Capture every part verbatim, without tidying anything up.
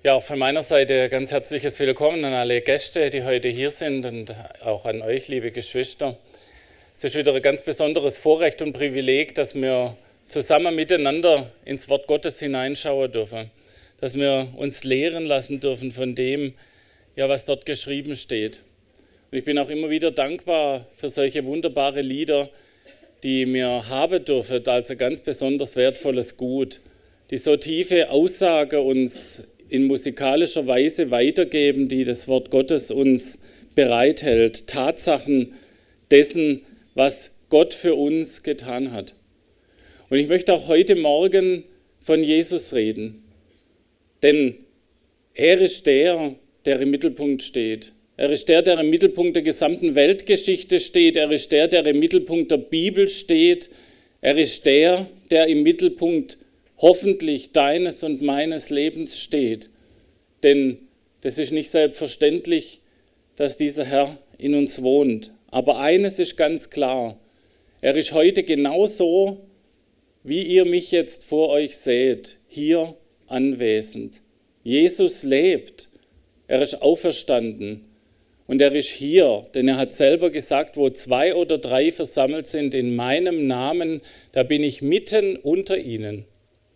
Ja, auch von meiner Seite ganz herzliches Willkommen an alle Gäste, die heute hier sind und auch an euch, liebe Geschwister. Es ist wieder ein ganz besonderes Vorrecht und Privileg, dass wir zusammen miteinander ins Wort Gottes hineinschauen dürfen, dass wir uns lehren lassen dürfen von dem, ja, was dort geschrieben steht. Und ich bin auch immer wieder dankbar für solche wunderbare Lieder, die wir haben dürfen, als ein ganz besonders wertvolles Gut, die so tiefe Aussage uns in musikalischer Weise weitergeben, die das Wort Gottes uns bereithält. Tatsachen dessen, was Gott für uns getan hat. Und ich möchte auch heute Morgen von Jesus reden. Denn er ist der, der im Mittelpunkt steht. Er ist der, der im Mittelpunkt der gesamten Weltgeschichte steht. Er ist der, der im Mittelpunkt der Bibel steht. Er ist der, der im Mittelpunkt hoffentlich deines und meines Lebens steht. Denn das ist nicht selbstverständlich, dass dieser Herr in uns wohnt. Aber eines ist ganz klar, er ist heute genauso, wie ihr mich jetzt vor euch seht, hier anwesend. Jesus lebt, er ist auferstanden und er ist hier, denn er hat selber gesagt, wo zwei oder drei versammelt sind in meinem Namen, da bin ich mitten unter ihnen.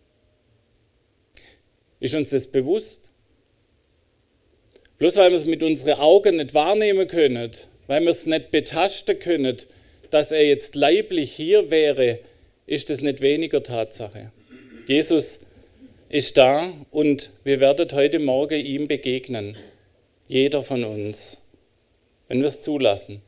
Ist uns das bewusst? Bloß weil wir es mit unseren Augen nicht wahrnehmen können, weil wir es nicht betasten können, dass er jetzt leiblich hier wäre, ist es nicht weniger Tatsache. Jesus ist da und wir werden heute Morgen ihm begegnen. Jeder von uns, wenn wir es zulassen.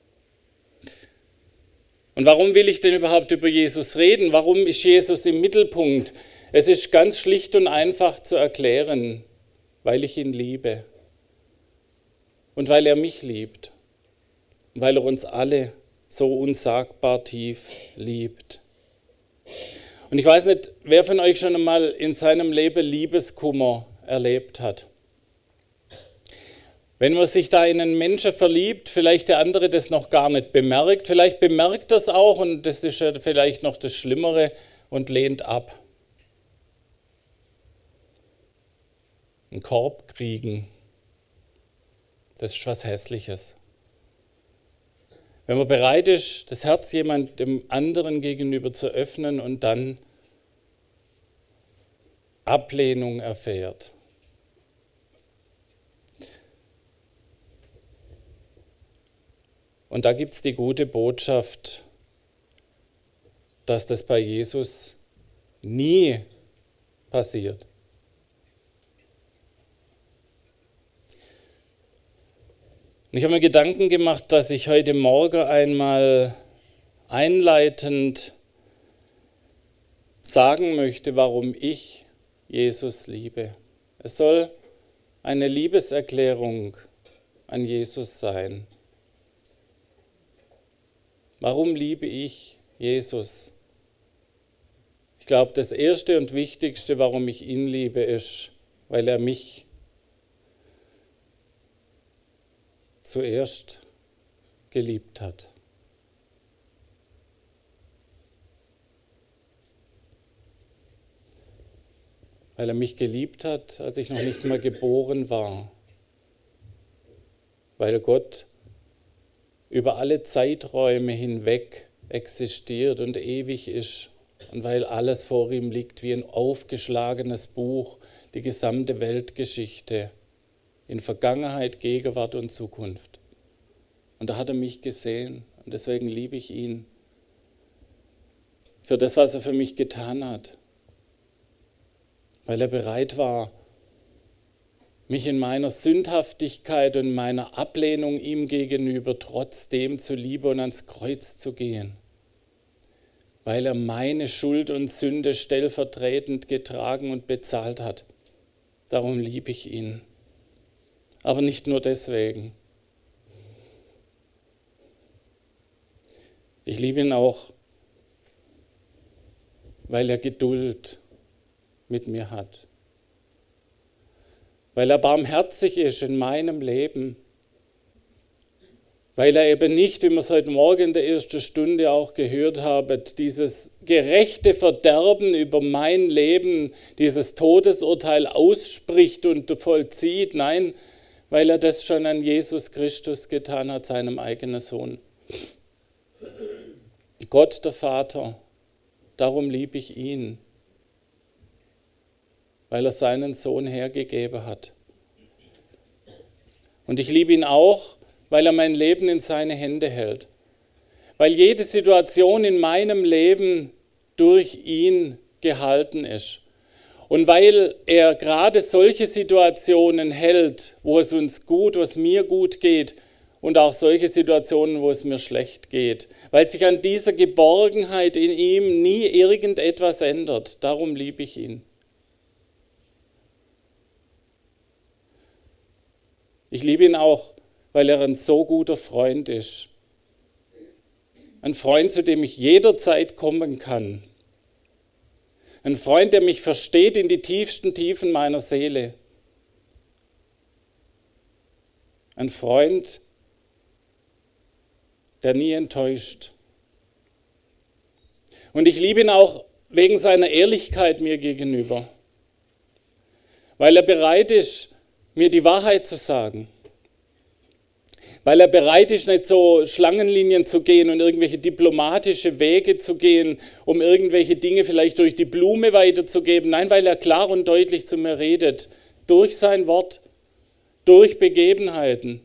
Und warum will ich denn überhaupt über Jesus reden? Warum ist Jesus im Mittelpunkt? Es ist ganz schlicht und einfach zu erklären, weil ich ihn liebe und weil er mich liebt, weil er uns alle so unsagbar tief liebt. Und ich weiß nicht, wer von euch schon einmal in seinem Leben Liebeskummer erlebt hat. Wenn man sich da in einen Menschen verliebt, vielleicht der andere das noch gar nicht bemerkt, vielleicht bemerkt das auch und das ist ja vielleicht noch das Schlimmere und lehnt ab. Einen Korb kriegen, das ist was Hässliches. Wenn man bereit ist, das Herz jemandem anderen gegenüber zu öffnen und dann Ablehnung erfährt. Und da gibt es die gute Botschaft, dass das bei Jesus nie passiert. Ich habe mir Gedanken gemacht, dass ich heute Morgen einmal einleitend sagen möchte, warum ich Jesus liebe. Es soll eine Liebeserklärung an Jesus sein. Warum liebe ich Jesus? Ich glaube, das Erste und Wichtigste, warum ich ihn liebe, ist, weil er mich zuerst geliebt hat. Weil er mich geliebt hat, als ich noch nicht mal geboren war. Weil Gott über alle Zeiträume hinweg existiert und ewig ist. Und weil alles vor ihm liegt wie ein aufgeschlagenes Buch, die gesamte Weltgeschichte. In Vergangenheit, Gegenwart und Zukunft. Und da hat er mich gesehen und deswegen liebe ich ihn. Für das, was er für mich getan hat. Weil er bereit war, mich in meiner Sündhaftigkeit und meiner Ablehnung ihm gegenüber trotzdem zu lieben und ans Kreuz zu gehen. Weil er meine Schuld und Sünde stellvertretend getragen und bezahlt hat. Darum liebe ich ihn. Aber nicht nur deswegen. Ich liebe ihn auch, weil er Geduld mit mir hat. Weil er barmherzig ist in meinem Leben. weil er eben nicht, wie wir es heute Morgen in der ersten Stunde auch gehört haben, dieses gerechte Verderben über mein Leben, dieses Todesurteil ausspricht und vollzieht. Nein, weil er das schon an Jesus Christus getan hat, seinem eigenen Sohn. Gott der Vater, darum liebe ich ihn, weil er seinen Sohn hergegeben hat. Und ich liebe ihn auch, weil er mein Leben in seine Hände hält. Weil jede Situation in meinem Leben durch ihn gehalten ist. Und weil er gerade solche Situationen hält, wo es uns gut, wo es mir gut geht, und auch solche Situationen, wo es mir schlecht geht. Weil sich an dieser Geborgenheit in ihm nie irgendetwas ändert. Darum liebe ich ihn. Ich liebe ihn auch, weil er ein so guter Freund ist. Ein Freund, zu dem ich jederzeit kommen kann. Ein Freund, der mich versteht in die tiefsten Tiefen meiner Seele. Ein Freund, der nie enttäuscht. Und ich liebe ihn auch wegen seiner Ehrlichkeit mir gegenüber. Weil er bereit ist, mir die Wahrheit zu sagen. Weil er bereit ist, nicht so Schlangenlinien zu gehen und irgendwelche diplomatische Wege zu gehen, um irgendwelche Dinge vielleicht durch die Blume weiterzugeben. Nein, weil er klar und deutlich zu mir redet. Durch sein Wort, durch Begebenheiten.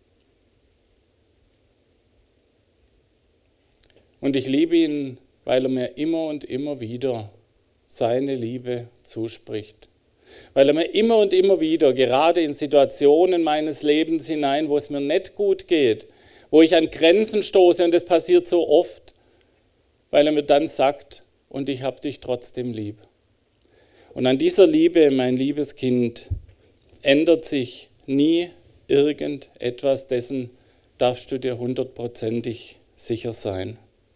Und ich liebe ihn, weil er mir immer und immer wieder seine Liebe zuspricht. Weil er mir immer und immer wieder, gerade in Situationen meines Lebens hinein, wo es mir nicht gut geht, wo ich an Grenzen stoße, und das passiert so oft, weil er mir dann sagt, und ich habe dich trotzdem lieb. Und an dieser Liebe, mein liebes Kind, ändert sich nie irgendetwas, dessen darfst du dir hundertprozentig sicher sein.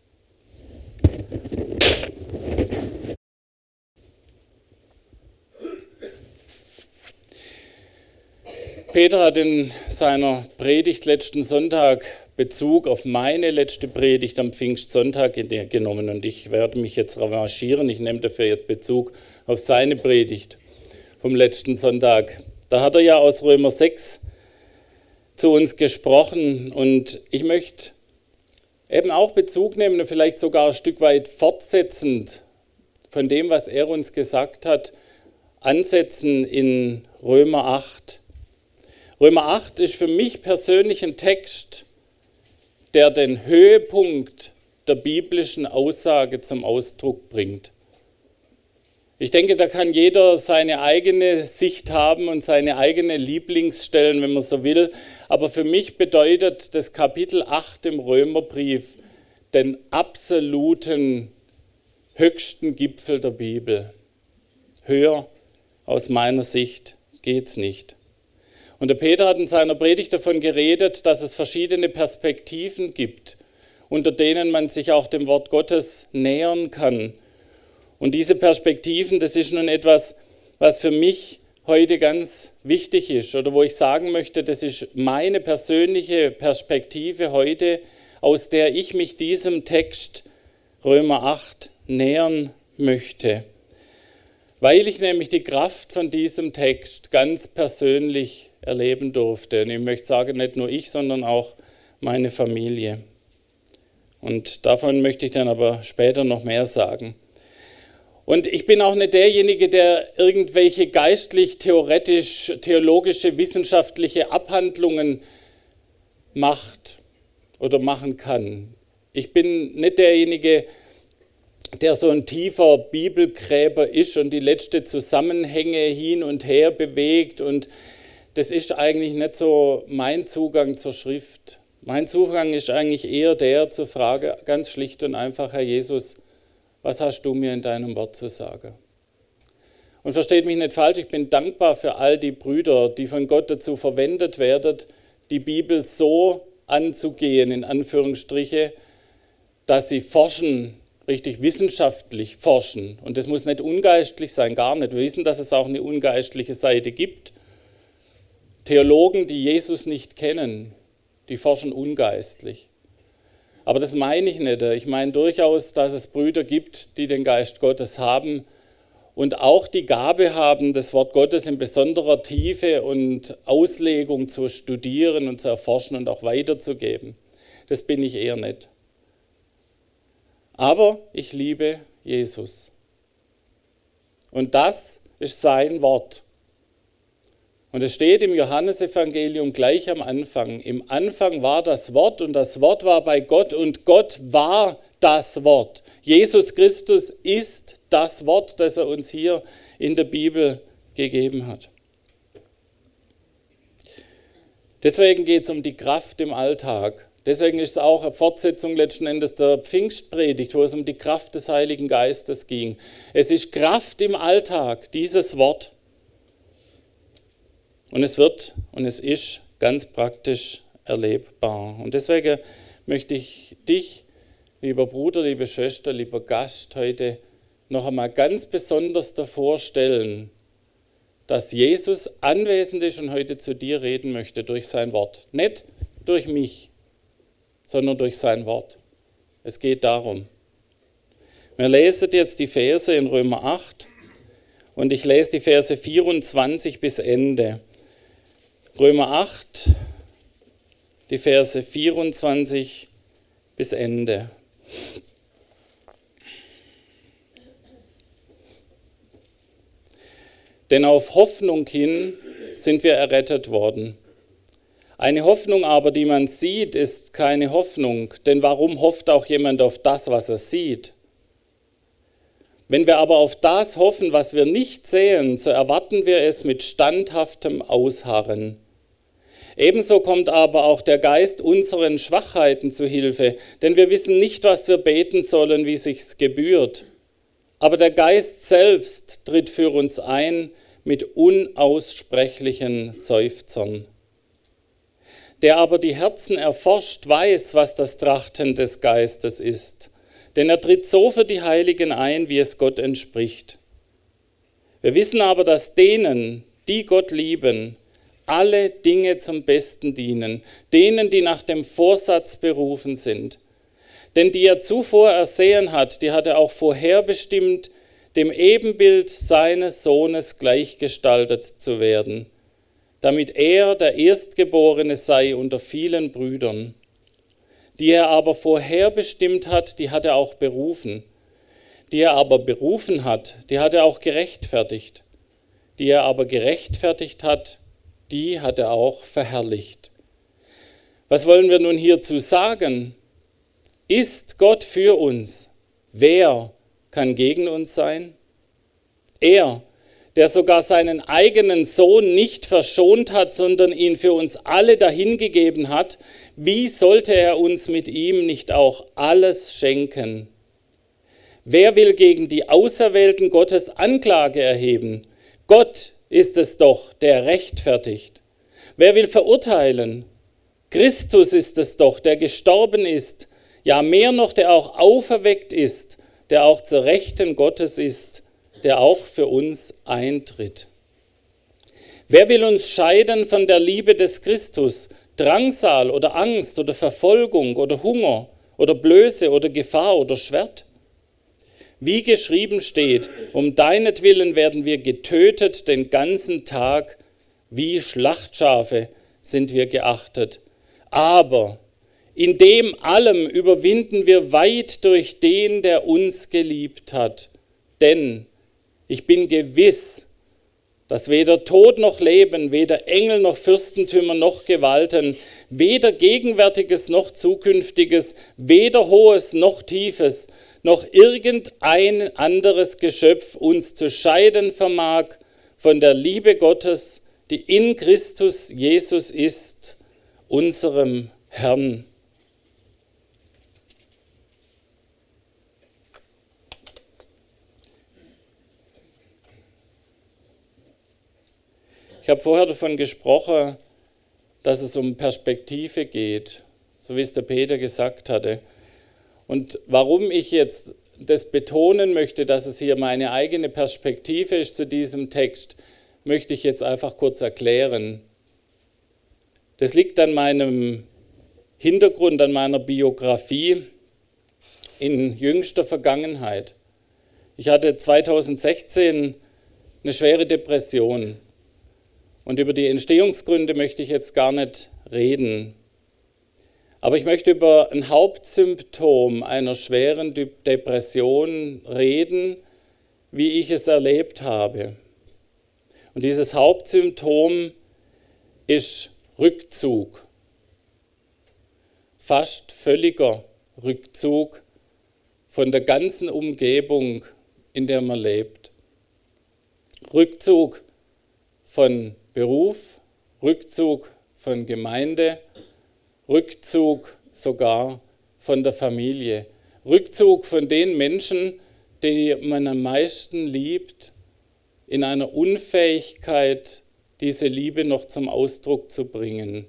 Peter hat in seiner Predigt letzten Sonntag Bezug auf meine letzte Predigt am Pfingstsonntag genommen und ich werde mich jetzt revanchieren, ich nehme dafür jetzt Bezug auf seine Predigt vom letzten Sonntag. Da hat er ja aus Römer sechs zu uns gesprochen und ich möchte eben auch Bezug nehmen und vielleicht sogar ein Stück weit fortsetzend von dem, was er uns gesagt hat, ansetzen in Römer acht. Römer acht ist für mich persönlich ein Text, der den Höhepunkt der biblischen Aussage zum Ausdruck bringt. Ich denke, da kann jeder seine eigene Sicht haben und seine eigene Lieblingsstellen, wenn man so will. Aber für mich bedeutet das Kapitel acht im Römerbrief den absoluten höchsten Gipfel der Bibel. Höher aus meiner Sicht geht's nicht. Und der Peter hat in seiner Predigt davon geredet, dass es verschiedene Perspektiven gibt, unter denen man sich auch dem Wort Gottes nähern kann. Und diese Perspektiven, das ist nun etwas, was für mich heute ganz wichtig ist oder wo ich sagen möchte, das ist meine persönliche Perspektive heute, aus der ich mich diesem Text Römer acht nähern möchte. Weil ich nämlich die Kraft von diesem Text ganz persönlich erleben durfte. Und ich möchte sagen, nicht nur ich, sondern auch meine Familie. Und davon möchte ich dann aber später noch mehr sagen. Und ich bin auch nicht derjenige, der irgendwelche geistlich, theoretisch, theologische, wissenschaftliche Abhandlungen macht oder machen kann. Ich bin nicht derjenige, der so ein tiefer Bibelgräber ist und die letzten Zusammenhänge hin und her bewegt. Und das ist eigentlich nicht so mein Zugang zur Schrift. Mein Zugang ist eigentlich eher der zur Frage, ganz schlicht und einfach, Herr Jesus, was hast du mir in deinem Wort zu sagen? Und versteht mich nicht falsch, ich bin dankbar für all die Brüder, die von Gott dazu verwendet werden, die Bibel so anzugehen, in Anführungsstriche, dass sie forschen, richtig wissenschaftlich forschen. Und das muss nicht ungeistlich sein, gar nicht. Wir wissen, dass es auch eine ungeistliche Seite gibt. Theologen, die Jesus nicht kennen, die forschen ungeistlich. Aber das meine ich nicht. Ich meine durchaus, dass es Brüder gibt, die den Geist Gottes haben und auch die Gabe haben, das Wort Gottes in besonderer Tiefe und Auslegung zu studieren und zu erforschen und auch weiterzugeben. Das bin ich eher nicht. Aber ich liebe Jesus. Und das ist sein Wort. Und es steht im Johannesevangelium gleich am Anfang. Im Anfang war das Wort und das Wort war bei Gott und Gott war das Wort. Jesus Christus ist das Wort, das er uns hier in der Bibel gegeben hat. Deswegen geht es um die Kraft im Alltag. Deswegen ist es auch eine Fortsetzung letzten Endes der Pfingstpredigt, wo es um die Kraft des Heiligen Geistes ging. Es ist Kraft im Alltag, dieses Wort. Und es wird und es ist ganz praktisch erlebbar. Und deswegen möchte ich dich, lieber Bruder, liebe Schwester, lieber Gast, heute noch einmal ganz besonders davor stellen, dass Jesus anwesend ist und heute zu dir reden möchte durch sein Wort. Nicht durch mich, sondern durch sein Wort. Es geht darum. Wir lesen jetzt die Verse in Römer acht und ich lese die Verse vierundzwanzig bis Ende. Römer acht, die Verse vierundzwanzig bis Ende. Denn auf Hoffnung hin sind wir errettet worden. Eine Hoffnung aber, die man sieht, ist keine Hoffnung, denn warum hofft auch jemand auf das, was er sieht? Wenn wir aber auf das hoffen, was wir nicht sehen, so erwarten wir es mit standhaftem Ausharren. Ebenso kommt aber auch der Geist unseren Schwachheiten zu Hilfe, denn wir wissen nicht, was wir beten sollen, wie sich's gebührt. Aber der Geist selbst tritt für uns ein mit unaussprechlichen Seufzern. Der aber die Herzen erforscht, weiß, was das Trachten des Geistes ist, denn er tritt so für die Heiligen ein, wie es Gott entspricht. Wir wissen aber, dass denen, die Gott lieben, alle Dinge zum Besten dienen, denen, die nach dem Vorsatz berufen sind. Denn die er zuvor ersehen hat, die hat er auch vorherbestimmt, dem Ebenbild seines Sohnes gleichgestaltet zu werden, damit er der Erstgeborene sei unter vielen Brüdern. Die er aber vorherbestimmt hat, die hat er auch berufen. Die er aber berufen hat, die hat er auch gerechtfertigt. Die er aber gerechtfertigt hat, die hat er auch verherrlicht. Was wollen wir nun hierzu sagen? Ist Gott für uns? Wer kann gegen uns sein? Er, der sogar seinen eigenen Sohn nicht verschont hat, sondern ihn für uns alle dahingegeben hat, wie sollte er uns mit ihm nicht auch alles schenken? Wer will gegen die Auserwählten Gottes Anklage erheben? Gott ist es doch, der rechtfertigt. Wer will verurteilen? Christus ist es doch, der gestorben ist, ja mehr noch, der auch auferweckt ist, der auch zur Rechten Gottes ist, der auch für uns eintritt. Wer will uns scheiden von der Liebe des Christus? Drangsal oder Angst oder Verfolgung oder Hunger oder Blöße oder Gefahr oder Schwert? Wie geschrieben steht, um deinetwillen werden wir getötet den ganzen Tag, wie Schlachtschafe sind wir geachtet. Aber in dem allem überwinden wir weit durch den, der uns geliebt hat. Denn ich bin gewiss, dass weder Tod noch Leben, weder Engel noch Fürstentümer noch Gewalten, weder Gegenwärtiges noch Zukünftiges, weder Hohes noch Tiefes, noch irgendein anderes Geschöpf uns zu scheiden vermag von der Liebe Gottes, die in Christus Jesus ist, unserem Herrn. Ich habe vorher davon gesprochen, dass es um Perspektive geht, so wie es der Peter gesagt hatte. Und warum ich jetzt das betonen möchte, dass es hier meine eigene Perspektive ist zu diesem Text, möchte ich jetzt einfach kurz erklären. Das liegt an meinem Hintergrund an meiner Biografie in jüngster Vergangenheit. Ich hatte zweitausendsechzehn eine schwere Depression und über die Entstehungsgründe möchte ich jetzt gar nicht reden. Aber ich möchte über ein Hauptsymptom einer schweren Depression reden, wie ich es erlebt habe. Und dieses Hauptsymptom ist Rückzug. Fast völliger Rückzug von der ganzen Umgebung, in der man lebt. Rückzug von Beruf, Rückzug von Gemeinde, Rückzug sogar von der Familie. Rückzug von den Menschen, die man am meisten liebt, in einer Unfähigkeit, diese Liebe noch zum Ausdruck zu bringen.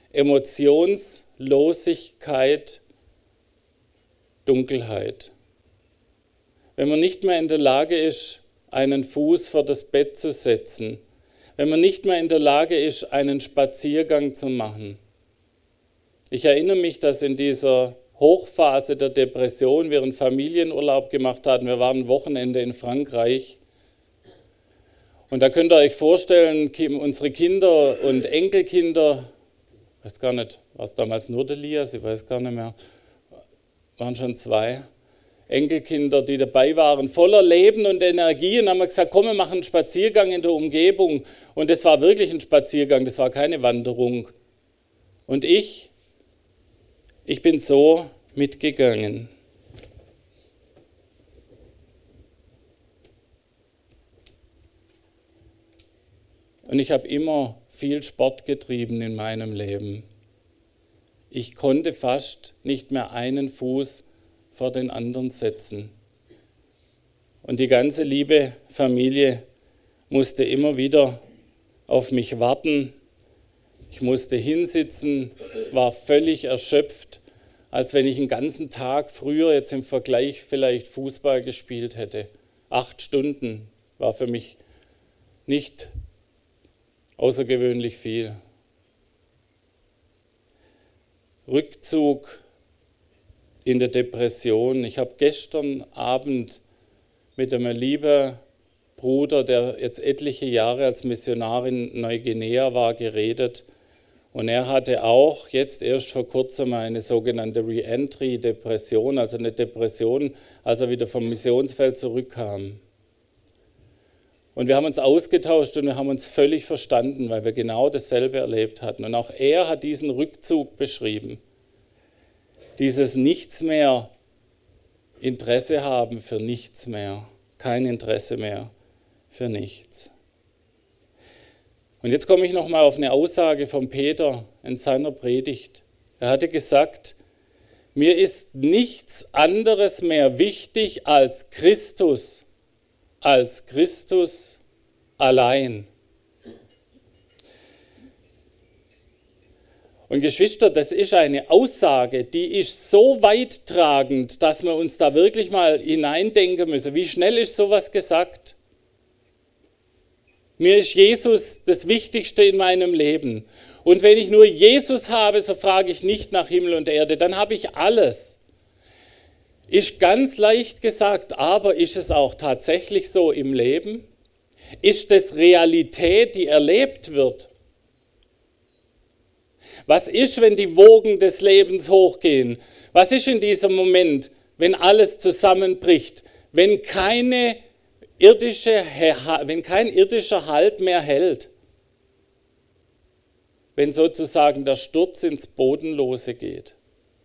Emotionslosigkeit, Dunkelheit. Wenn man nicht mehr in der Lage ist, einen Fuß vor das Bett zu setzen, wenn man nicht mehr in der Lage ist, einen Spaziergang zu machen. Ich erinnere mich, dass in dieser Hochphase der Depression wir einen Familienurlaub gemacht hatten. Wir waren ein Wochenende in Frankreich. Und da könnt ihr euch vorstellen, unsere Kinder und Enkelkinder, ich weiß gar nicht, war es damals nur der Lias, ich weiß gar nicht mehr, waren schon zwei Enkelkinder, die dabei waren, voller Leben und Energie, und haben wir gesagt, komm, wir machen einen Spaziergang in der Umgebung. Und das war wirklich ein Spaziergang, das war keine Wanderung. Und ich, ich bin so mitgegangen. Und ich habe immer viel Sport getrieben in meinem Leben. Ich konnte fast nicht mehr einen Fuß vor den anderen setzen. Und die ganze liebe Familie musste immer wieder auf mich warten. Ich musste hinsitzen, war völlig erschöpft, als wenn ich einen ganzen Tag früher jetzt im Vergleich vielleicht Fußball gespielt hätte. Acht Stunden war für mich nicht außergewöhnlich viel. Rückzug in der Depression. Ich habe gestern Abend mit einem lieben Bruder, der jetzt etliche Jahre als Missionar in Neuguinea war, geredet. Und er hatte auch jetzt erst vor kurzem eine sogenannte Re-Entry-Depression, also eine Depression, als er wieder vom Missionsfeld zurückkam. Und wir haben uns ausgetauscht und wir haben uns völlig verstanden, weil wir genau dasselbe erlebt hatten. Und auch er hat diesen Rückzug beschrieben. Dieses Nichts mehr, Interesse haben für nichts mehr, kein Interesse mehr für nichts. Und jetzt komme ich nochmal auf eine Aussage von Peter in seiner Predigt. Er hatte gesagt, mir ist nichts anderes mehr wichtig als Christus, als Christus allein. Und Geschwister, das ist eine Aussage, die ist so weittragend, dass wir uns da wirklich mal hineindenken müssen. Wie schnell ist sowas gesagt? Mir ist Jesus das Wichtigste in meinem Leben. Und wenn ich nur Jesus habe, so frage ich nicht nach Himmel und Erde, dann habe ich alles. Ist ganz leicht gesagt, aber ist es auch tatsächlich so im Leben? Ist das Realität, die erlebt wird? Was ist, wenn die Wogen des Lebens hochgehen? Was ist in diesem Moment, wenn alles zusammenbricht, wenn, keine irdische, wenn kein irdischer Halt mehr hält? Wenn sozusagen der Sturz ins Bodenlose geht?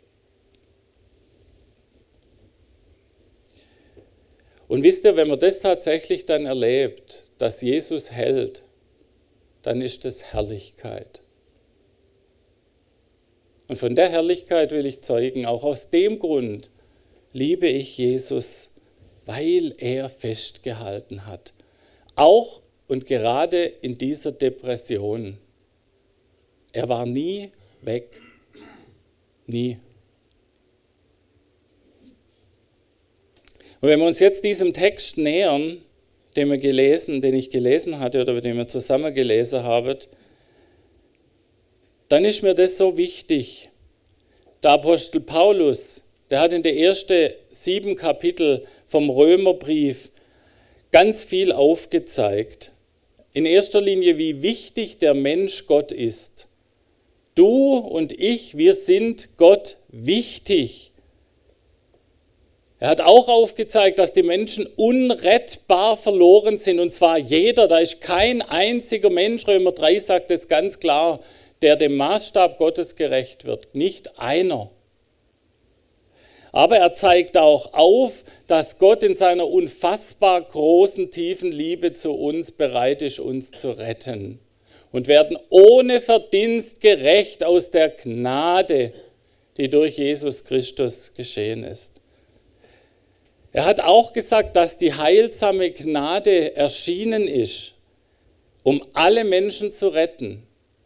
Und wisst ihr, wenn man das tatsächlich dann erlebt, dass Jesus hält, dann ist das Herrlichkeit. Und von der Herrlichkeit will ich zeugen. Auch aus dem Grund liebe ich Jesus, weil er festgehalten hat. Auch und gerade in dieser Depression. Er war nie weg. Nie. Und wenn wir uns jetzt diesem Text nähern, den wir gelesen, den ich gelesen hatte oder den wir zusammen gelesen haben, dann ist mir das so wichtig, der Apostel Paulus, der hat in den ersten sieben Kapitel vom Römerbrief ganz viel aufgezeigt. In erster Linie, wie wichtig der Mensch Gott ist. Du und ich, wir sind Gott wichtig. Er hat auch aufgezeigt, dass die Menschen unrettbar verloren sind, und zwar jeder. Da ist kein einziger Mensch, Römer drei sagt es ganz klar, der dem Maßstab Gottes gerecht wird. Nicht einer. Aber er zeigt auch auf, dass Gott in seiner unfassbar großen, tiefen Liebe zu uns bereit ist, uns zu retten. Und werden ohne Verdienst gerecht aus der Gnade, die durch Jesus Christus geschehen ist. Er hat auch gesagt, dass die heilsame Gnade erschienen ist, um alle Menschen zu retten.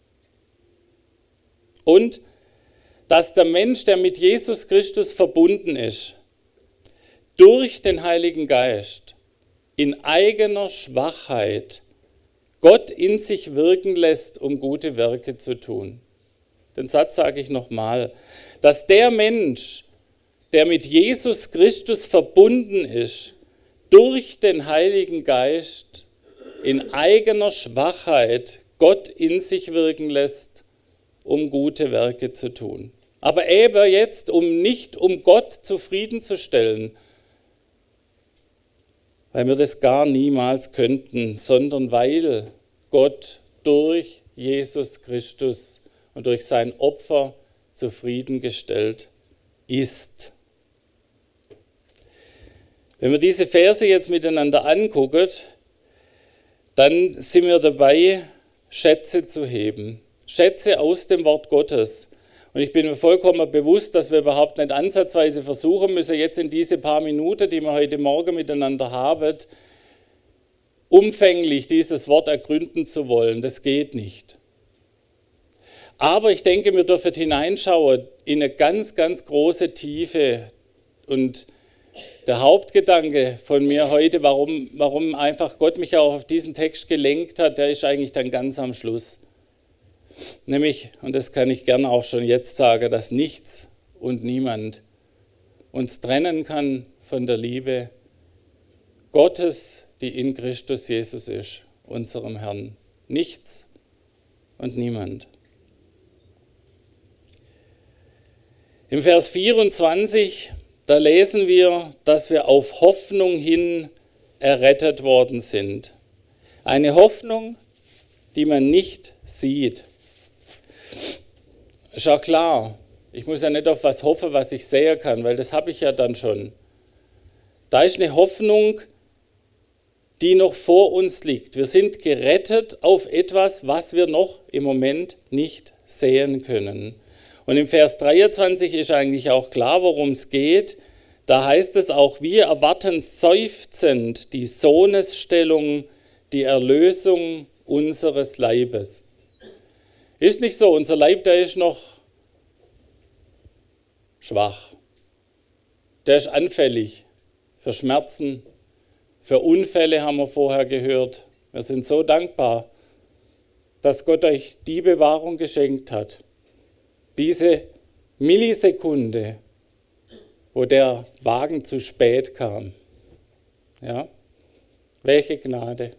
Und dass der Mensch, der mit Jesus Christus verbunden ist, durch den Heiligen Geist in eigener Schwachheit Gott in sich wirken lässt, um gute Werke zu tun. Den Satz sage ich nochmal, dass der Mensch, der mit Jesus Christus verbunden ist, durch den Heiligen Geist in eigener Schwachheit Gott in sich wirken lässt, um gute Werke zu tun. Aber eben jetzt, um nicht um Gott zufriedenzustellen, weil wir das gar niemals könnten, sondern weil Gott durch Jesus Christus und durch sein Opfer zufriedengestellt ist. Wenn wir diese Verse jetzt miteinander angucken, dann sind wir dabei, Schätze zu heben. Schätze aus dem Wort Gottes. Und ich bin mir vollkommen bewusst, dass wir überhaupt nicht ansatzweise versuchen müssen, jetzt in diese paar Minuten, die wir heute Morgen miteinander haben, umfänglich dieses Wort ergründen zu wollen. Das geht nicht. Aber ich denke, wir dürfen hineinschauen in eine ganz, ganz große Tiefe. Und der Hauptgedanke von mir heute, warum, warum einfach Gott mich auch auf diesen Text gelenkt hat, der ist eigentlich dann ganz am Schluss. Nämlich, und das kann ich gerne auch schon jetzt sagen, dass nichts und niemand uns trennen kann von der Liebe Gottes, die in Christus Jesus ist, unserem Herrn. Nichts und niemand. Im Vers vierundzwanzig, da lesen wir, dass wir auf Hoffnung hin errettet worden sind. Eine Hoffnung, die man nicht sieht. Ist auch klar, ich muss ja nicht auf was hoffen, was ich sehen kann, weil das habe ich ja dann schon. Da ist eine Hoffnung, die noch vor uns liegt. Wir sind gerettet auf etwas, was wir noch im Moment nicht sehen können. Und im Vers dreiundzwanzig ist eigentlich auch klar, worum es geht. Da heißt es auch, wir erwarten seufzend die Sohnesstellung, die Erlösung unseres Leibes. Ist nicht so, unser Leib, der ist noch schwach. Der ist anfällig für Schmerzen, für Unfälle haben wir vorher gehört. Wir sind so dankbar, dass Gott euch die Bewahrung geschenkt hat. Diese Millisekunde, wo der Wagen zu spät kam. Ja? Welche Gnade.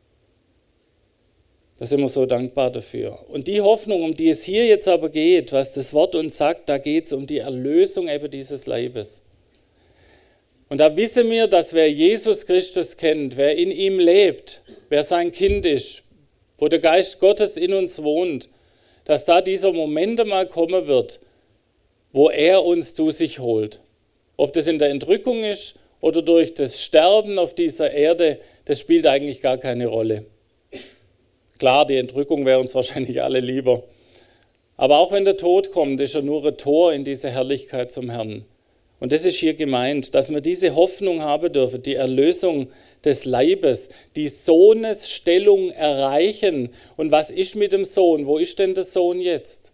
Da sind wir so dankbar dafür. Und die Hoffnung, um die es hier jetzt aber geht, was das Wort uns sagt, da geht es um die Erlösung eben dieses Leibes. Und da wissen wir, dass wer Jesus Christus kennt, wer in ihm lebt, wer sein Kind ist, wo der Geist Gottes in uns wohnt, dass da dieser Moment einmal kommen wird, wo er uns zu sich holt. Ob das in der Entrückung ist oder durch das Sterben auf dieser Erde, das spielt eigentlich gar keine Rolle. Klar, die Entrückung wäre uns wahrscheinlich alle lieber. Aber auch wenn der Tod kommt, ist er nur ein Tor in diese Herrlichkeit zum Herrn. Und das ist hier gemeint, dass wir diese Hoffnung haben dürfen, die Erlösung des Leibes, die Sohnesstellung erreichen. Und was ist mit dem Sohn? Wo ist denn der Sohn jetzt?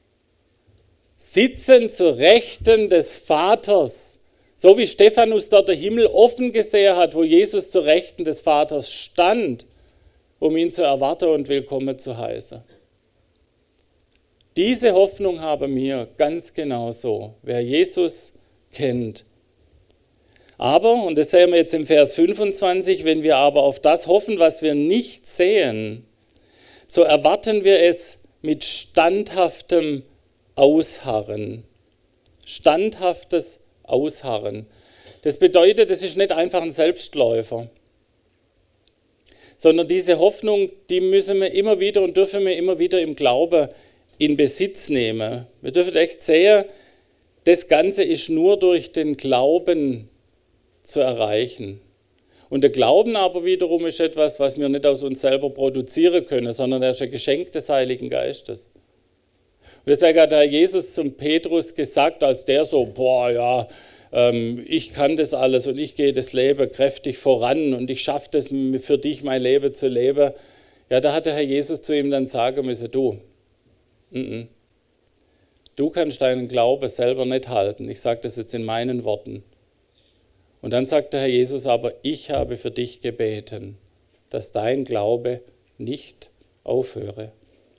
Sitzen zur Rechten des Vaters. So wie Stephanus dort der Himmel offen gesehen hat, wo Jesus zur Rechten des Vaters stand, um ihn zu erwarten und willkommen zu heißen. Diese Hoffnung haben wir ganz genauso, wer Jesus kennt. Aber, und das sehen wir jetzt im Vers fünfundzwanzig, wenn wir aber auf das hoffen, was wir nicht sehen, so erwarten wir es mit standhaftem Ausharren. Standhaftes Ausharren. Das bedeutet, es ist nicht einfach ein Selbstläufer, sondern diese Hoffnung, die müssen wir immer wieder und dürfen wir immer wieder im Glauben in Besitz nehmen. Wir dürfen echt sehen, das Ganze ist nur durch den Glauben zu erreichen. Und der Glauben aber wiederum ist etwas, was wir nicht aus uns selber produzieren können, sondern er ist ein Geschenk des Heiligen Geistes. Und deswegen hat Herr Jesus zum Petrus gesagt, als der so, boah, ja, ähm, ich kann das alles und ich gehe das Leben kräftig voran und ich schaffe das für dich, mein Leben zu leben. Ja, da hat der Herr Jesus zu ihm dann sagen müssen, du, n -n, du kannst deinen Glauben selber nicht halten. Ich sage das jetzt in meinen Worten. Und dann sagt der Herr Jesus aber, ich habe für dich gebeten, dass dein Glaube nicht aufhöre.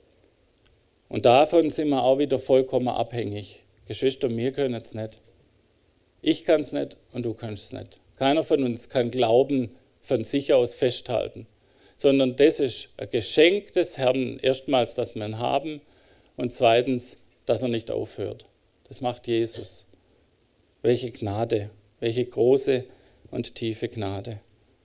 Und davon sind wir auch wieder vollkommen abhängig. Geschwister, wir können es nicht. Ich kann es nicht und du kannst es nicht. Keiner von uns kann Glauben von sich aus festhalten, sondern das ist ein Geschenk des Herrn, erstmals, dass wir ihn haben und zweitens, dass er nicht aufhört. Das macht Jesus. Welche Gnade, welche große und tiefe Gnade.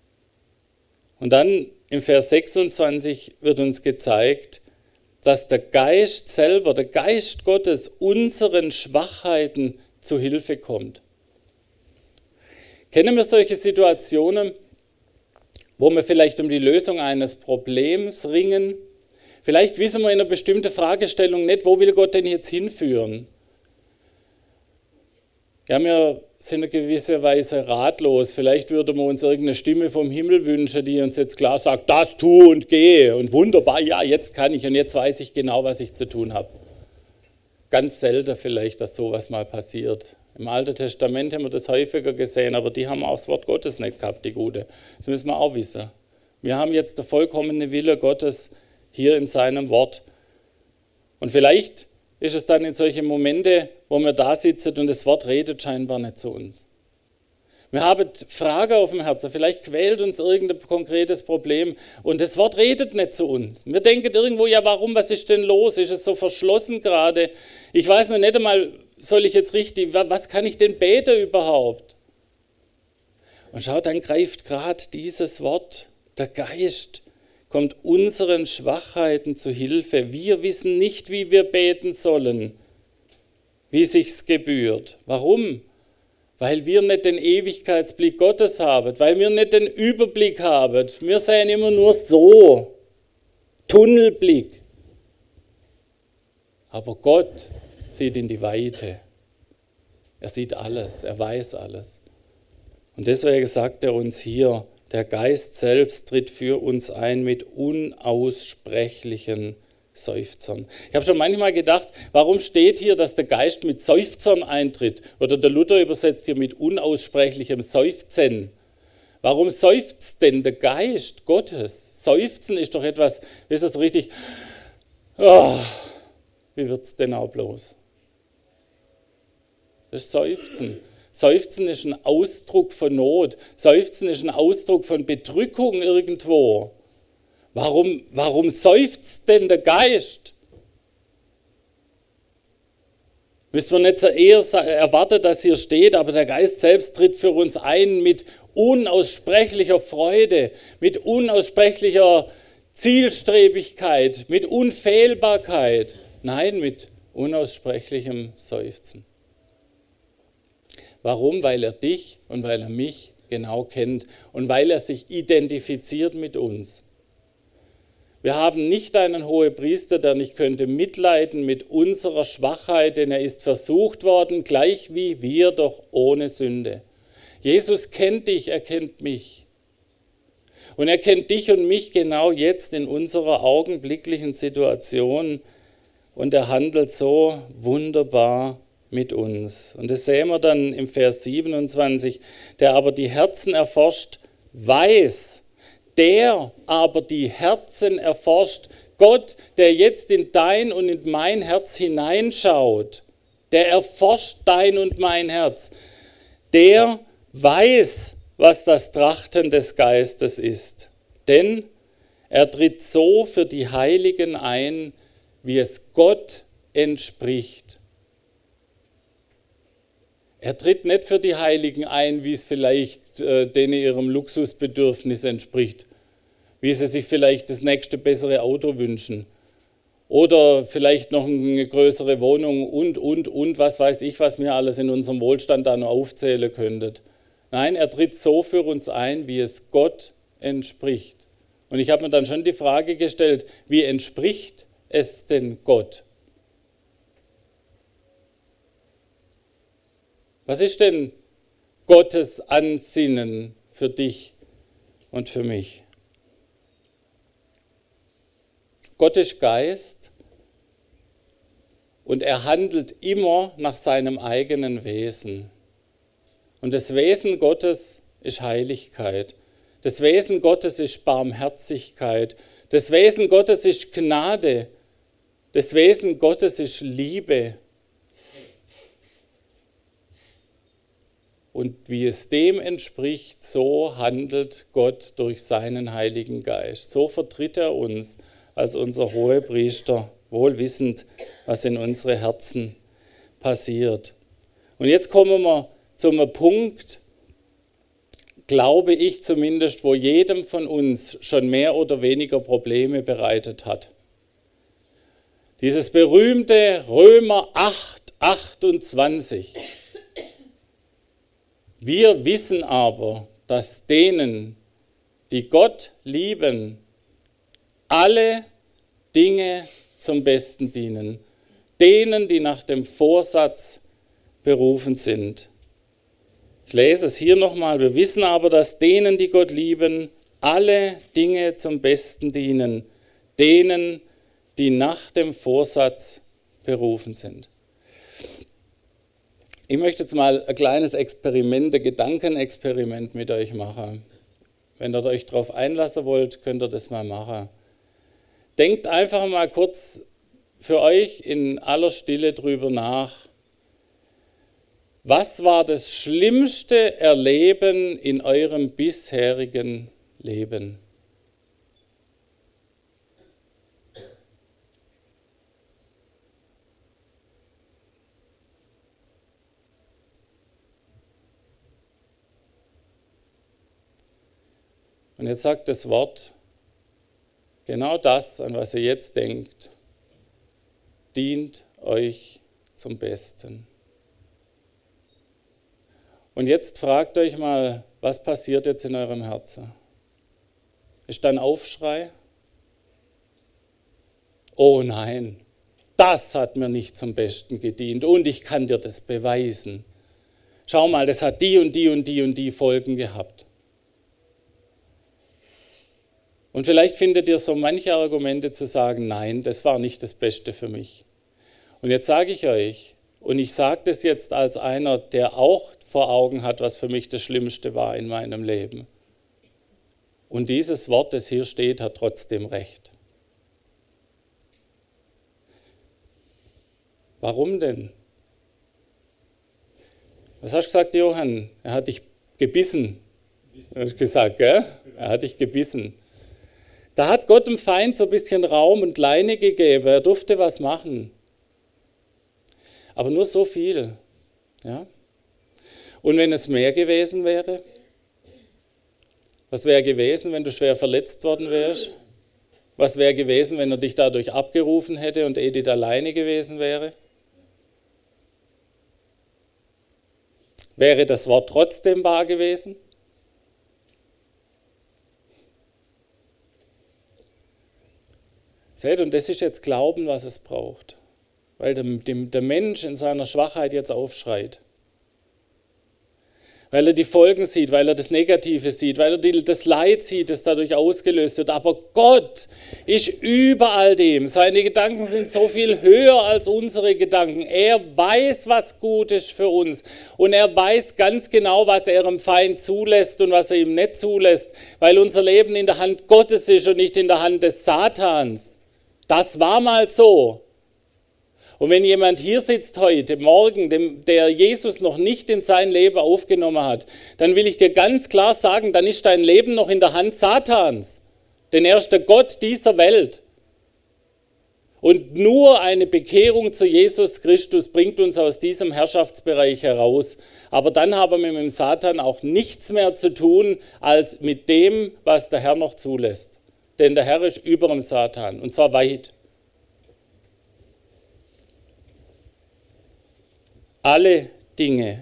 Und dann im Vers sechsundzwanzig wird uns gezeigt, dass der Geist selber, der Geist Gottes, unseren Schwachheiten zu Hilfe kommt. Kennen wir solche Situationen, wo wir vielleicht um die Lösung eines Problems ringen? Vielleicht wissen wir in einer bestimmten Fragestellung nicht, wo will Gott denn jetzt hinführen? Ja, wir sind in gewisser Weise ratlos. Vielleicht würden wir uns irgendeine Stimme vom Himmel wünschen, die uns jetzt klar sagt, das tu und gehe. Und wunderbar, ja, jetzt kann ich und jetzt weiß ich genau, was ich zu tun habe. Ganz selten vielleicht, dass sowas mal passiert. Im Alten Testament haben wir das häufiger gesehen, aber die haben auch das Wort Gottes nicht gehabt, die Gute. Das müssen wir auch wissen. Wir haben jetzt der vollkommene Wille Gottes hier in seinem Wort. Und vielleicht ist es dann in solchen Momente, wo wir da sitzen und das Wort redet scheinbar nicht zu uns. Wir haben Fragen auf dem Herzen, vielleicht quält uns irgendein konkretes Problem und das Wort redet nicht zu uns. Wir denken irgendwo, ja warum, was ist denn los? Ist es so verschlossen gerade? Ich weiß noch nicht einmal, soll ich jetzt richtig, was kann ich denn beten überhaupt? Und schau, dann greift gerade dieses Wort, der Geist, kommt unseren Schwachheiten zu Hilfe. Wir wissen nicht, wie wir beten sollen, wie sich's gebührt. Warum? Weil wir nicht den Ewigkeitsblick Gottes haben, weil wir nicht den Überblick haben. Wir sehen immer nur so, Tunnelblick. Aber Gott sieht in die Weite. Er sieht alles, er weiß alles. Und deswegen sagt er uns hier, der Geist selbst tritt für uns ein mit unaussprechlichen Seufzern. Ich habe schon manchmal gedacht, warum steht hier, dass der Geist mit Seufzern eintritt? Oder der Luther übersetzt hier mit unaussprechlichem Seufzen. Warum seufzt denn der Geist Gottes? Seufzen ist doch etwas, ist das so richtig, oh, wie wird es denn auch bloß? Das ist Seufzen. Seufzen ist ein Ausdruck von Not. Seufzen ist ein Ausdruck von Bedrückung irgendwo. Warum, warum seufzt denn der Geist? Müsste man nicht so eher erwarten, dass hier steht, aber der Geist selbst tritt für uns ein mit unaussprechlicher Freude, mit unaussprechlicher Zielstrebigkeit, mit Unfehlbarkeit. Nein, mit unaussprechlichem Seufzen. Warum? Weil er dich und weil er mich genau kennt und weil er sich identifiziert mit uns. Wir haben nicht einen Hohepriester, der nicht könnte mitleiden mit unserer Schwachheit, denn er ist versucht worden, gleich wie wir, doch ohne Sünde. Jesus kennt dich, er kennt mich. Und er kennt dich und mich genau jetzt in unserer augenblicklichen Situation und er handelt so wunderbar mit uns. Und das sehen wir dann im Vers siebenundzwanzig, der aber die Herzen erforscht, weiß, der aber die Herzen erforscht, Gott, der jetzt in dein und in mein Herz hineinschaut, der erforscht dein und mein Herz, der weiß, was das Trachten des Geistes ist. Denn er tritt so für die Heiligen ein, wie es Gott entspricht. Er tritt nicht für die Heiligen ein, wie es vielleicht äh, denen ihrem Luxusbedürfnis entspricht, wie sie sich vielleicht das nächste bessere Auto wünschen oder vielleicht noch eine größere Wohnung und, und, und, was weiß ich, was mir alles in unserem Wohlstand da noch aufzählen könntet. Nein, er tritt so für uns ein, wie es Gott entspricht. Und ich habe mir dann schon die Frage gestellt, wie entspricht es denn Gott? Was ist denn Gottes Ansinnen für dich und für mich? Gott ist Geist und er handelt immer nach seinem eigenen Wesen. Und das Wesen Gottes ist Heiligkeit. Das Wesen Gottes ist Barmherzigkeit. Das Wesen Gottes ist Gnade. Das Wesen Gottes ist Liebe. Und wie es dem entspricht, so handelt Gott durch seinen Heiligen Geist. So vertritt er uns als unser Hohepriester, wohl wissend, was in unsere Herzen passiert. Und jetzt kommen wir zum Punkt, glaube ich zumindest, wo jedem von uns schon mehr oder weniger Probleme bereitet hat. Dieses berühmte Römer acht, achtundzwanzig. Wir wissen aber, dass denen, die Gott lieben, alle Dinge zum Besten dienen. Denen, die nach dem Vorsatz berufen sind. Ich lese es hier nochmal. Wir wissen aber, dass denen, die Gott lieben, alle Dinge zum Besten dienen. Denen, die nach dem Vorsatz berufen sind. Ich möchte jetzt mal ein kleines Experiment, ein Gedankenexperiment mit euch machen. Wenn ihr euch darauf einlassen wollt, könnt ihr das mal machen. Denkt einfach mal kurz für euch in aller Stille drüber nach. Was war das schlimmste Erleben in eurem bisherigen Leben? Und jetzt sagt das Wort, genau das, an was ihr jetzt denkt, dient euch zum Besten. Und jetzt fragt euch mal, was passiert jetzt in eurem Herzen? Ist da ein Aufschrei? Oh nein, das hat mir nicht zum Besten gedient und ich kann dir das beweisen. Schau mal, das hat die und die und die und die Folgen gehabt. Und vielleicht findet ihr so manche Argumente zu sagen, nein, das war nicht das Beste für mich. Und jetzt sage ich euch, und ich sage das jetzt als einer, der auch vor Augen hat, was für mich das Schlimmste war in meinem Leben. Und dieses Wort, das hier steht, hat trotzdem recht. Warum denn? Was hast du gesagt, Johann? Er hat dich gebissen. Du hast gesagt, gell? Er hat dich gebissen. Da hat Gott dem Feind so ein bisschen Raum und Leine gegeben. Er durfte was machen. Aber nur so viel. Ja? Und wenn es mehr gewesen wäre? Was wäre gewesen, wenn du schwer verletzt worden wärst? Was wäre gewesen, wenn er dich dadurch abgerufen hätte und Edith alleine gewesen wäre? Wäre das Wort trotzdem wahr gewesen? Seht, und das ist jetzt Glauben, was es braucht. Weil der, der Mensch in seiner Schwachheit jetzt aufschreit. Weil er die Folgen sieht, weil er das Negative sieht, weil er die, das Leid sieht, das dadurch ausgelöst wird. Aber Gott ist über all dem. Seine Gedanken sind so viel höher als unsere Gedanken. Er weiß, was gut ist für uns. Und er weiß ganz genau, was er im Feind zulässt und was er ihm nicht zulässt. Weil unser Leben in der Hand Gottes ist und nicht in der Hand des Satans. Das war mal so. Und wenn jemand hier sitzt heute Morgen, dem, der Jesus noch nicht in sein Leben aufgenommen hat, dann will ich dir ganz klar sagen, dann ist dein Leben noch in der Hand Satans, denn er ist der Gott dieser Welt. Und nur eine Bekehrung zu Jesus Christus bringt uns aus diesem Herrschaftsbereich heraus. Aber dann haben wir mit dem Satan auch nichts mehr zu tun, als mit dem, was der Herr noch zulässt. Denn der Herr ist über dem Satan, und zwar weit. Alle Dinge.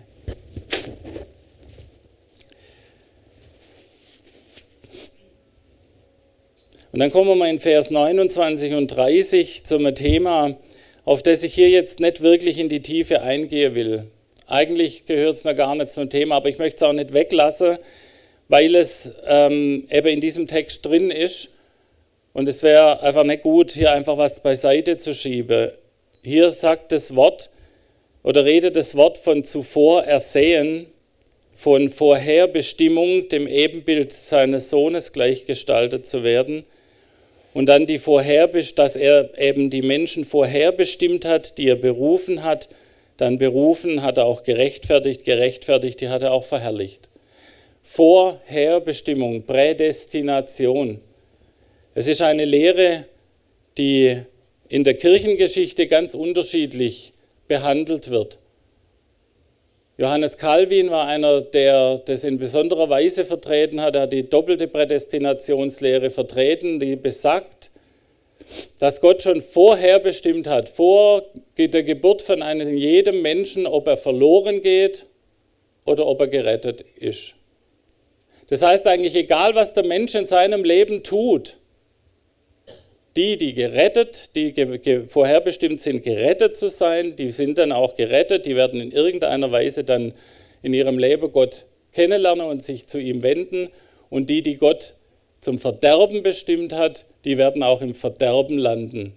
Und dann kommen wir mal in Vers neunundzwanzig und dreißig zum Thema, auf das ich hier jetzt nicht wirklich in die Tiefe eingehen will. Eigentlich gehört es noch gar nicht zum Thema, aber ich möchte es auch nicht weglassen, weil es ähm, eben in diesem Text drin ist. Und es wäre einfach nicht gut, hier einfach was beiseite zu schieben. Hier sagt das Wort, oder redet das Wort von zuvor ersehen, von Vorherbestimmung, dem Ebenbild seines Sohnes gleichgestaltet zu werden. Und dann die Vorherbestimmung, dass er eben die Menschen vorherbestimmt hat, die er berufen hat. Dann berufen hat er auch gerechtfertigt, gerechtfertigt, die hat er auch verherrlicht. Vorherbestimmung, Prädestination. Es ist eine Lehre, die in der Kirchengeschichte ganz unterschiedlich behandelt wird. Johannes Calvin war einer, der das in besonderer Weise vertreten hat. Er hat die doppelte Prädestinationslehre vertreten, die besagt, dass Gott schon vorher bestimmt hat, vor der Geburt von einem jedem Menschen, ob er verloren geht oder ob er gerettet ist. Das heißt eigentlich, egal was der Mensch in seinem Leben tut, die, die gerettet, die ge- ge- vorherbestimmt sind, gerettet zu sein, die sind dann auch gerettet, die werden in irgendeiner Weise dann in ihrem Leben Gott kennenlernen und sich zu ihm wenden. Und die, die Gott zum Verderben bestimmt hat, die werden auch im Verderben landen.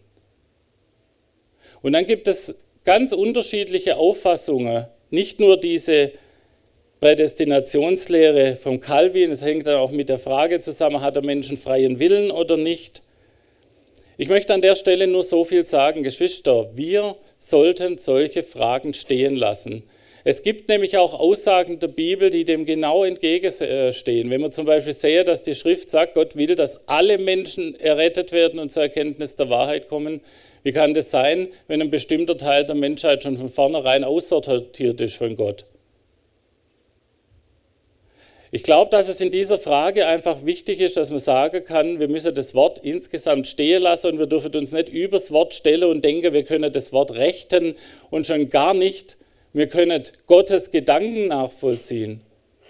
Und dann gibt es ganz unterschiedliche Auffassungen, nicht nur diese Prädestinationslehre von Calvin, es hängt dann auch mit der Frage zusammen, hat der Mensch einen freien Willen oder nicht. Ich möchte an der Stelle nur so viel sagen, Geschwister, wir sollten solche Fragen stehen lassen. Es gibt nämlich auch Aussagen der Bibel, die dem genau entgegenstehen. Wenn man zum Beispiel sehe, dass die Schrift sagt, Gott will, dass alle Menschen errettet werden und zur Erkenntnis der Wahrheit kommen, wie kann das sein, wenn ein bestimmter Teil der Menschheit schon von vornherein aussortiert ist von Gott? Ich glaube, dass es in dieser Frage einfach wichtig ist, dass man sagen kann, wir müssen das Wort insgesamt stehen lassen und wir dürfen uns nicht übers Wort stellen und denken, wir können das Wort rechten und schon gar nicht, wir können Gottes Gedanken nachvollziehen.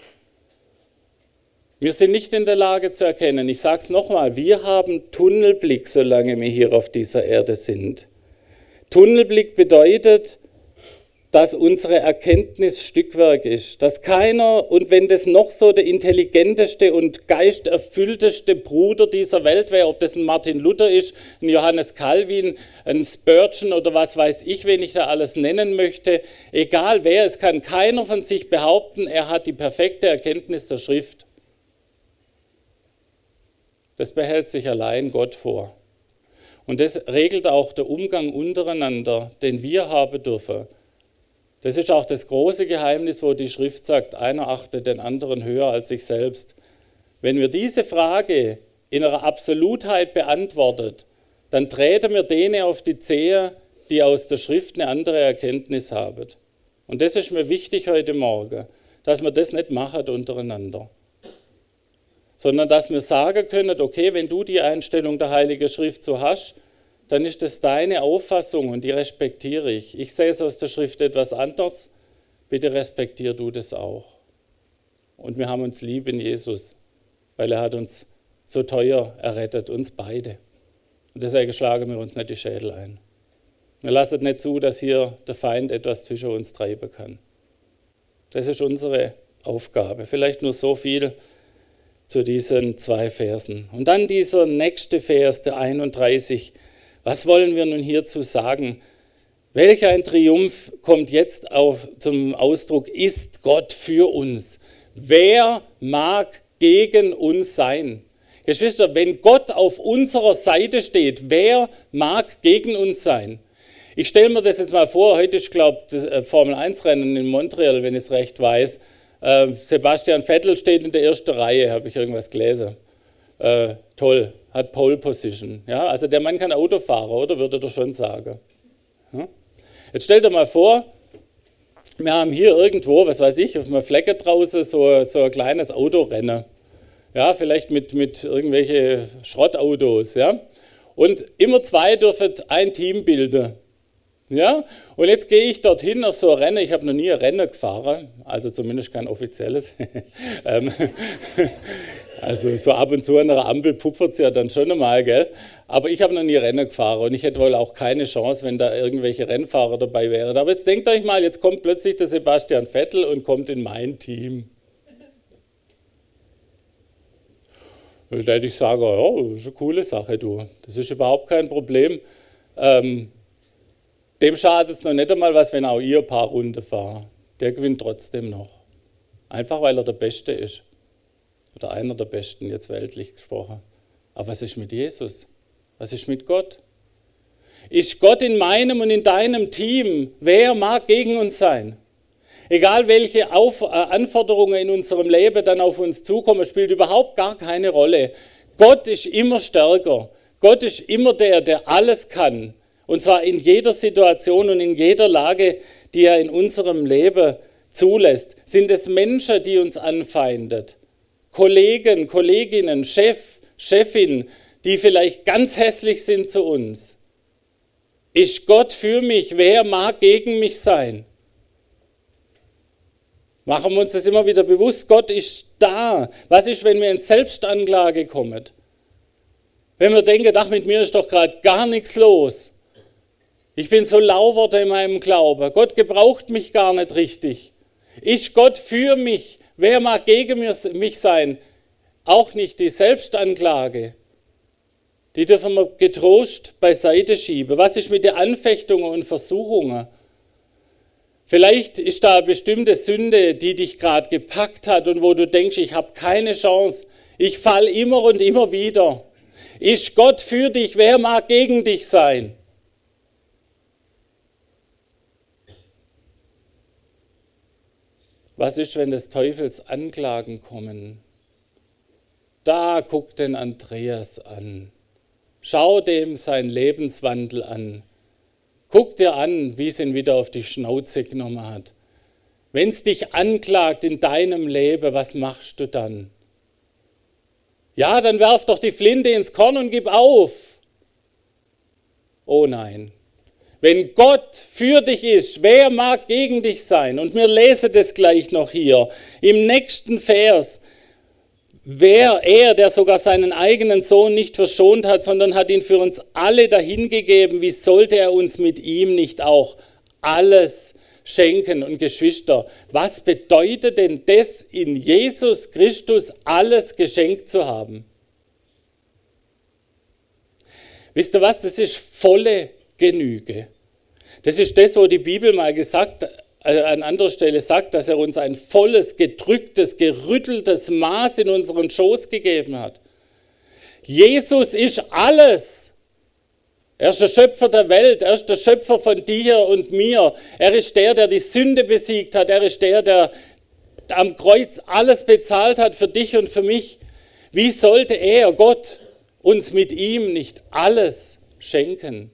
Wir sind nicht in der Lage zu erkennen, ich sage es nochmal, wir haben Tunnelblick, solange wir hier auf dieser Erde sind. Tunnelblick bedeutet, dass unsere Erkenntnis Stückwerk ist, dass keiner, und wenn das noch so der intelligenteste und geisterfüllteste Bruder dieser Welt wäre, ob das ein Martin Luther ist, ein Johannes Calvin, ein Spurgeon oder was weiß ich, wen ich da alles nennen möchte, egal wer, es kann keiner von sich behaupten, er hat die perfekte Erkenntnis der Schrift. Das behält sich allein Gott vor. Und das regelt auch der Umgang untereinander, den wir haben dürfen. Das ist auch das große Geheimnis, wo die Schrift sagt, einer achtet den anderen höher als sich selbst. Wenn wir diese Frage in ihrer Absolutheit beantwortet, dann treten wir denen auf die Zehe, die aus der Schrift eine andere Erkenntnis haben. Und das ist mir wichtig heute Morgen, dass wir das nicht machen untereinander, sondern dass wir sagen können, okay, wenn du die Einstellung der Heiligen Schrift so hast, dann ist das deine Auffassung und die respektiere ich. Ich sehe es aus der Schrift etwas anders, bitte respektier du das auch. Und wir haben uns lieb in Jesus, weil er hat uns so teuer errettet, uns beide. Und deswegen schlagen wir uns nicht die Schädel ein. Wir lassen nicht zu, dass hier der Feind etwas zwischen uns treiben kann. Das ist unsere Aufgabe. Vielleicht nur so viel zu diesen zwei Versen. Und dann dieser nächste Vers, der einunddreißig. Was wollen wir nun hierzu sagen? Welch ein Triumph kommt jetzt auf, zum Ausdruck, ist Gott für uns? Wer mag gegen uns sein? Geschwister, wenn Gott auf unserer Seite steht, wer mag gegen uns sein? Ich stelle mir das jetzt mal vor, heute ist, glaube ich, das Formel eins Rennen in Montreal, wenn ich es recht weiß. Äh, Sebastian Vettel steht in der ersten Reihe, habe ich irgendwas gelesen. Äh, toll, hat Pole Position. Ja, also der Mann kann Auto fahren, oder? Würde er schon sagen. Ja? Jetzt stellt dir mal vor, wir haben hier irgendwo, was weiß ich, auf einer Flecke draußen so, so ein kleines Autorennen. Ja, vielleicht mit, mit irgendwelchen Schrottautos. Ja? Und immer zwei dürfen ein Team bilden. Ja? Und jetzt gehe ich dorthin auf so ein Rennen. Ich habe noch nie ein Rennen gefahren, also zumindest kein offizielles. Also so ab und zu an einer Ampel pupfert es ja dann schon einmal, gell? Aber ich habe noch nie Rennen gefahren und ich hätte wohl auch keine Chance, wenn da irgendwelche Rennfahrer dabei wären. Aber jetzt denkt euch mal, jetzt kommt plötzlich der Sebastian Vettel und kommt in mein Team. Da hätte ich sagen, ja, das ist eine coole Sache, du. Das ist überhaupt kein Problem. Ähm, dem schadet es noch nicht einmal was, wenn auch ihr ein paar Runden fahrt. Der gewinnt trotzdem noch. Einfach, weil er der Beste ist. Oder einer der Besten, jetzt weltlich gesprochen. Aber was ist mit Jesus? Was ist mit Gott? Ist Gott in meinem und in deinem Team? Wer mag gegen uns sein? Egal welche Auf- äh, Anforderungen in unserem Leben dann auf uns zukommen, spielt überhaupt gar keine Rolle. Gott ist immer stärker. Gott ist immer der, der alles kann. Und zwar in jeder Situation und in jeder Lage, die er in unserem Leben zulässt. Sind es Menschen, die uns anfeindet? Kollegen, Kolleginnen, Chef, Chefin, die vielleicht ganz hässlich sind zu uns. Ist Gott für mich? Wer mag gegen mich sein? Machen wir uns das immer wieder bewusst, Gott ist da. Was ist, wenn wir in Selbstanklage kommen? Wenn wir denken, ach, mit mir ist doch gerade gar nichts los. Ich bin so lauwarter in meinem Glauben. Gott gebraucht mich gar nicht richtig. Ist Gott für mich? Wer mag gegen mich sein? Auch nicht die Selbstanklage. Die dürfen wir getrost beiseite schieben. Was ist mit den Anfechtungen und Versuchungen? Vielleicht ist da eine bestimmte Sünde, die dich gerade gepackt hat und wo du denkst, ich habe keine Chance. Ich falle immer und immer wieder. Ist Gott für dich? Wer mag gegen dich sein? Was ist, wenn des Teufels Anklagen kommen? Da guckt den Andreas an. Schau dem seinen Lebenswandel an. Guck dir an, wie es ihn wieder auf die Schnauze genommen hat. Wenn es dich anklagt in deinem Leben, was machst du dann? Ja, dann werf doch die Flinte ins Korn und gib auf. Oh nein. Wenn Gott für dich ist, wer mag gegen dich sein? Und wir lesen das gleich noch hier im nächsten Vers. Wer, er, der sogar seinen eigenen Sohn nicht verschont hat, sondern hat ihn für uns alle dahingegeben, wie sollte er uns mit ihm nicht auch alles schenken? Und Geschwister, was bedeutet denn das, in Jesus Christus alles geschenkt zu haben? Wisst ihr was, das ist volle Genüge. Das ist das, wo die Bibel mal gesagt hat, an anderer Stelle sagt, dass er uns ein volles, gedrücktes, gerütteltes Maß in unseren Schoß gegeben hat. Jesus ist alles. Er ist der Schöpfer der Welt, er ist der Schöpfer von dir und mir. Er ist der, der die Sünde besiegt hat, er ist der, der am Kreuz alles bezahlt hat für dich und für mich. Wie sollte er, Gott, uns mit ihm nicht alles schenken?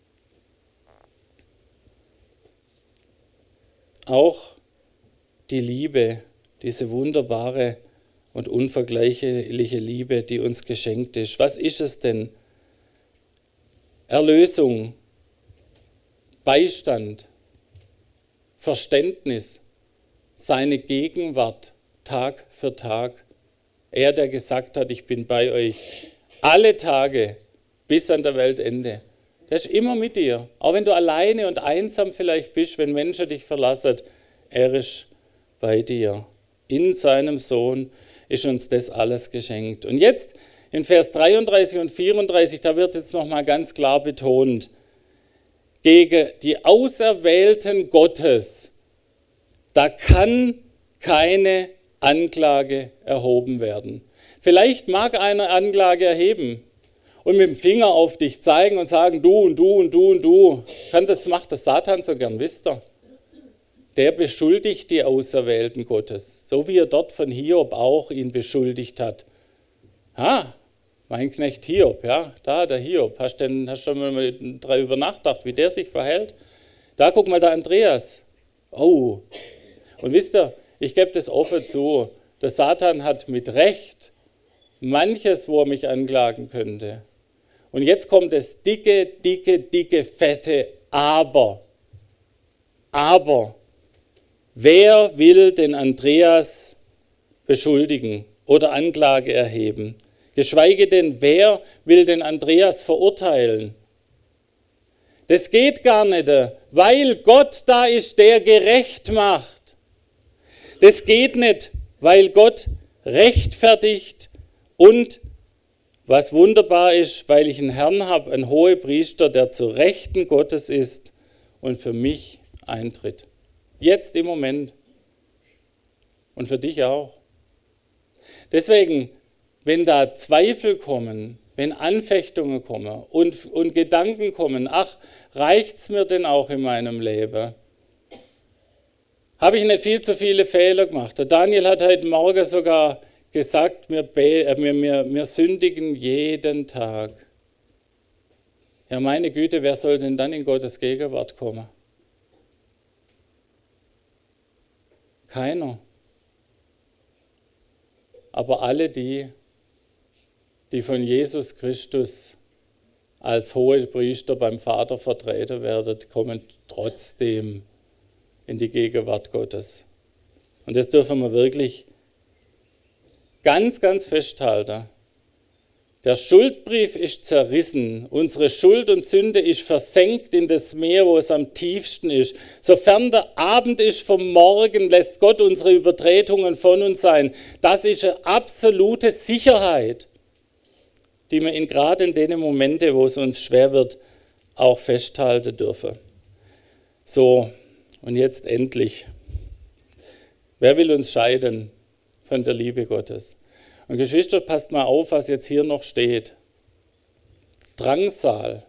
Auch die Liebe, diese wunderbare und unvergleichliche Liebe, die uns geschenkt ist. Was ist es denn? Erlösung, Beistand, Verständnis, seine Gegenwart Tag für Tag. Er, der gesagt hat, ich bin bei euch alle Tage bis an der Weltende. Der ist immer mit dir. Auch wenn du alleine und einsam vielleicht bist, wenn Menschen dich verlassen, er ist bei dir. In seinem Sohn ist uns das alles geschenkt. Und jetzt in Vers dreiunddreißig und vierunddreißig, da wird jetzt nochmal ganz klar betont, gegen die Auserwählten Gottes, da kann keine Anklage erhoben werden. Vielleicht mag einer Anklage erheben und mit dem Finger auf dich zeigen und sagen, du und du und du und du. Das macht das Satan so gern, wisst ihr? Der beschuldigt die Auserwählten Gottes, so wie er dort von Hiob auch ihn beschuldigt hat. Ah, mein Knecht Hiob, ja, da der Hiob. Hast du denn, hast du schon mal darüber nachgedacht, wie der sich verhält? Da guck mal, der Andreas. Oh, und wisst ihr, ich gebe das offen zu, der Satan hat mit Recht manches, wo er mich anklagen könnte. Und jetzt kommt das dicke, dicke, dicke, fette Aber. Aber, wer will den Andreas beschuldigen oder Anklage erheben? Geschweige denn, wer will den Andreas verurteilen? Das geht gar nicht, weil Gott da ist, der gerecht macht. Das geht nicht, weil Gott rechtfertigt und, was wunderbar ist, weil ich einen Herrn habe, einen Hohepriester, der zur Rechten Gottes ist und für mich eintritt. Jetzt im Moment. Und für dich auch. Deswegen, wenn da Zweifel kommen, wenn Anfechtungen kommen und, und Gedanken kommen, ach, reicht's mir denn auch in meinem Leben? Habe ich nicht viel zu viele Fehler gemacht? Der Daniel hat heute Morgen sogar gesagt, wir, wir, wir, wir sündigen jeden Tag. Ja, meine Güte, wer soll denn dann in Gottes Gegenwart kommen? Keiner. Aber alle die, die von Jesus Christus als Hohepriester beim Vater vertreten werden, kommen trotzdem in die Gegenwart Gottes. Und das dürfen wir wirklich ganz, ganz festhalten. Der Schuldbrief ist zerrissen. Unsere Schuld und Sünde ist versenkt in das Meer, wo es am tiefsten ist. Sofern der Abend ist vom Morgen, lässt Gott unsere Übertretungen von uns sein. Das ist eine absolute Sicherheit, die wir in, gerade in den Momenten, wo es uns schwer wird, auch festhalten dürfen. So, und jetzt endlich. Wer will uns scheiden von der Liebe Gottes? Und Geschwister, passt mal auf, was jetzt hier noch steht. Drangsal.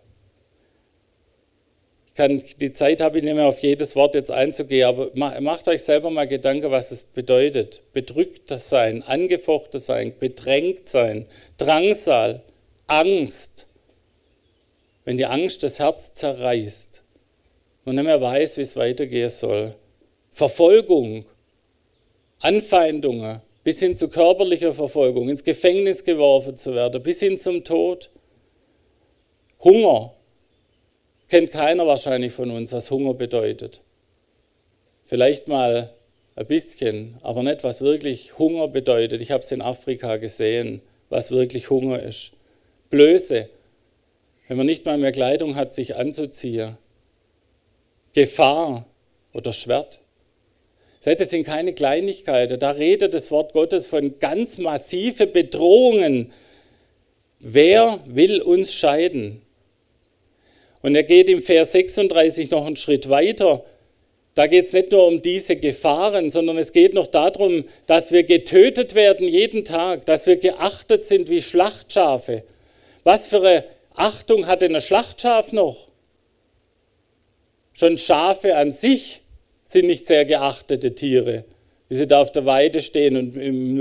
Ich kann, die Zeit habe ich nicht mehr auf jedes Wort jetzt einzugehen, aber macht euch selber mal Gedanken, was es bedeutet. Bedrückt sein, angefochten sein, bedrängt sein, Drangsal, Angst. Wenn die Angst das Herz zerreißt, man nicht mehr weiß, wie es weitergehen soll. Verfolgung, Anfeindungen, bis hin zu körperlicher Verfolgung, ins Gefängnis geworfen zu werden, bis hin zum Tod. Hunger, kennt keiner wahrscheinlich von uns, was Hunger bedeutet. Vielleicht mal ein bisschen, aber nicht, was wirklich Hunger bedeutet. Ich habe es in Afrika gesehen, was wirklich Hunger ist. Blöße, wenn man nicht mal mehr Kleidung hat, sich anzuziehen. Gefahr oder Schwert. Seht, das sind keine Kleinigkeiten. Da redet das Wort Gottes von ganz massiven Bedrohungen. Wer will uns scheiden? Und er geht im Vers sechsunddreißig noch einen Schritt weiter. Da geht es nicht nur um diese Gefahren, sondern es geht noch darum, dass wir getötet werden jeden Tag, dass wir geachtet sind wie Schlachtschafe. Was für eine Achtung hat denn ein Schlachtschaf noch? Schon Schafe an sich sind nicht sehr geachtete Tiere, wie sie da auf der Weide stehen und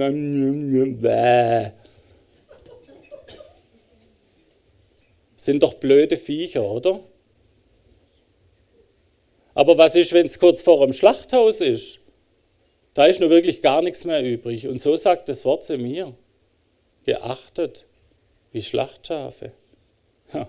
bäh. Sind doch blöde Viecher, oder? Aber was ist, wenn es kurz vor dem Schlachthaus ist? Da ist nur wirklich gar nichts mehr übrig. Und so sagt das Wort zu mir. Geachtet wie Schlachtschafe. Ja.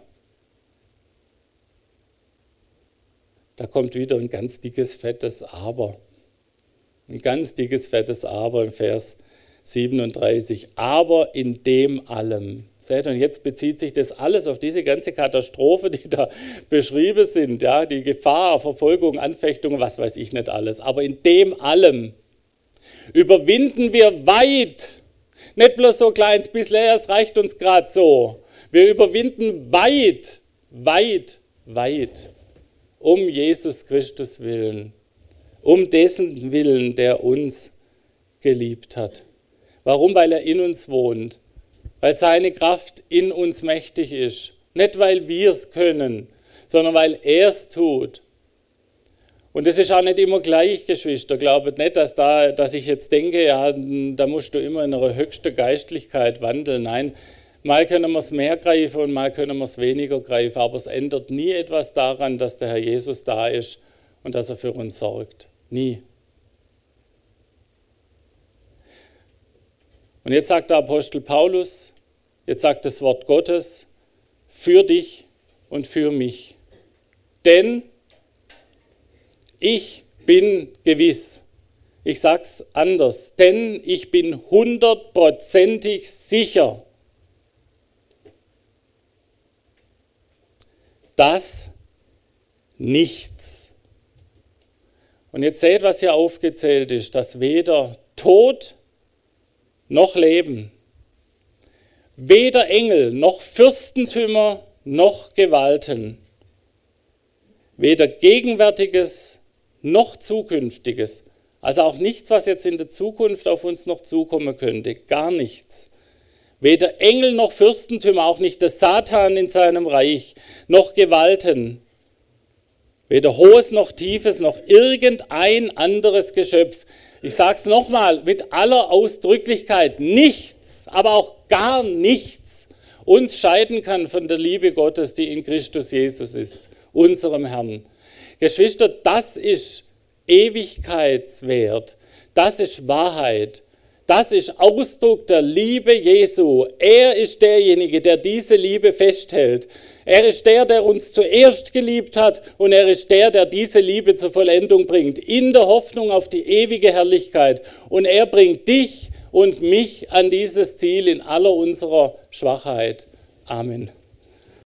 Da kommt wieder ein ganz dickes, fettes Aber. Ein ganz dickes, fettes Aber im Vers siebenunddreißig. Aber in dem allem. Seht, und jetzt bezieht sich das alles auf diese ganze Katastrophe, die da beschrieben sind. Ja, die Gefahr, Verfolgung, Anfechtungen, was weiß ich nicht alles. Aber in dem allem überwinden wir weit. Nicht bloß so kleines bisschen, es reicht uns gerade so. Wir überwinden weit, weit, weit. Um Jesus Christus willen, um dessen Willen, der uns geliebt hat. Warum? Weil er in uns wohnt. Weil seine Kraft in uns mächtig ist. Nicht, weil wir es können, sondern weil er es tut. Und das ist auch nicht immer gleich, Geschwister. Glaubt nicht, dass, da, dass ich jetzt denke, ja, da musst du immer in einer höchsten Geistlichkeit wandeln. Nein, mal können wir es mehr greifen und mal können wir es weniger greifen. Aber es ändert nie etwas daran, dass der Herr Jesus da ist und dass er für uns sorgt. Nie. Und jetzt sagt der Apostel Paulus, jetzt sagt das Wort Gottes, für dich und für mich. Denn ich bin gewiss, ich sage es anders, denn ich bin hundertprozentig sicher, dass nichts. Und jetzt seht, was hier aufgezählt ist, dass weder Tod noch Leben, weder Engel noch Fürstentümer noch Gewalten, weder Gegenwärtiges noch Zukünftiges, also auch nichts, was jetzt in der Zukunft auf uns noch zukommen könnte, gar nichts. Weder Engel noch Fürstentümer, auch nicht der Satan in seinem Reich, noch Gewalten, weder Hohes noch Tiefes, noch irgendein anderes Geschöpf. Ich sage es nochmal, mit aller Ausdrücklichkeit, nichts, aber auch gar nichts uns scheiden kann von der Liebe Gottes, die in Christus Jesus ist, unserem Herrn. Geschwister, das ist Ewigkeitswert, das ist Wahrheit, das ist Ausdruck der Liebe Jesu. Er ist derjenige, der diese Liebe festhält. Er ist der, der uns zuerst geliebt hat und er ist der, der diese Liebe zur Vollendung bringt, in der Hoffnung auf die ewige Herrlichkeit. Und er bringt dich und mich an dieses Ziel in aller unserer Schwachheit. Amen.